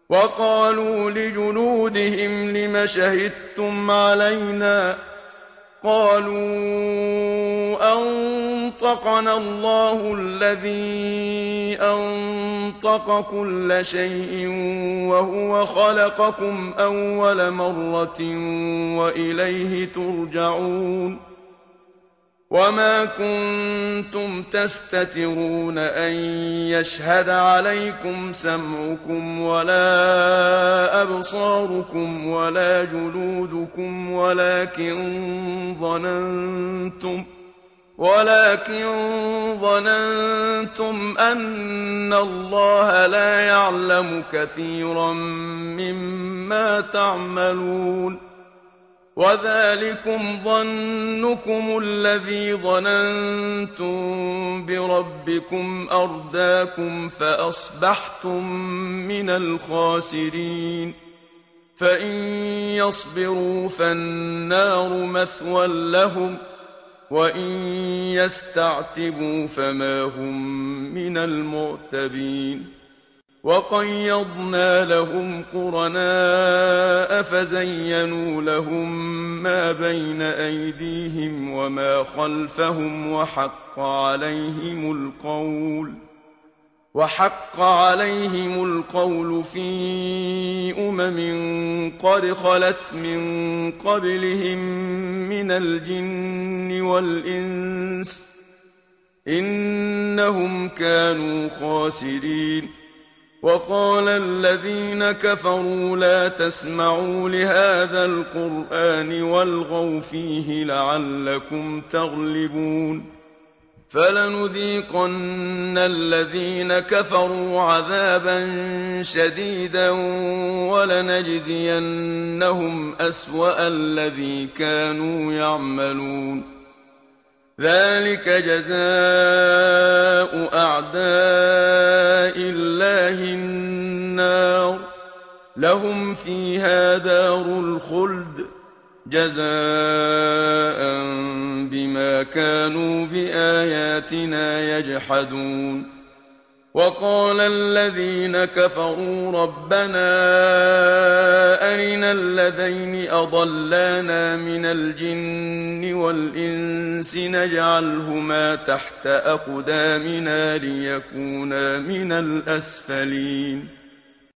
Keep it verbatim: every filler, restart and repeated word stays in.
وقالوا لجلودهم لم شهدتم علينا قالوا أنطقنا الله الذي أنطق كل شيء وهو خلقكم أول مرة وإليه ترجعون وما كنتم تستترون أن يشهد عليكم سمعكم ولا أبصاركم ولا جلودكم ولكن ظننتم ولكن ظننتم أن الله لا يعلم كثيرا مما تعملون وذلكم ظنكم الذي ظننتم بربكم أرداكم فأصبحتم من الخاسرين فإن يصبروا فالنار مثوى لهم وإن يستعتبوا فما هم من المعتبين وقيضنا لهم قرناء فزينوا لهم ما بين أيديهم وما خلفهم وحق عليهم القول وحق عليهم القول في أمم قد خلت من قبلهم من الجن والإنس إنهم كانوا خاسرين وقال الذين كفروا لا تسمعوا لهذا القرآن والغوا فيه لعلكم تغلبون فلنذيقن الذين كفروا عذابا شديدا ولنجزينهم أسوأ الذي كانوا يعملون ذلك جزاء أعداء الله النار لهم فيها دار الخلد جزاء بما كانوا بآياتنا يجحدون وقال الذين كفروا ربنا أرنا الذين أضلانا من الجن والإنس نجعلهما تحت أقدامنا ليكونا من الأسفلين